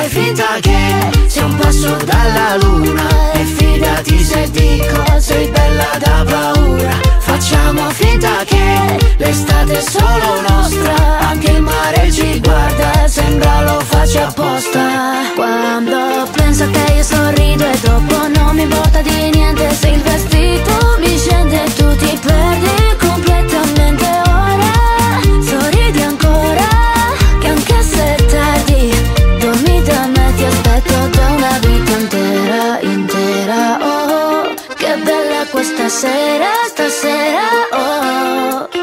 fai finta che sei un passo dalla luna. E fidati se dico, sei bella da paura. Facciamo finta che l'estate è solo nostra. Anche il mare ci guarda, sembra lo faccia apposta. Quando penso a te io sorrido e dopo non mi importa di niente se il vestito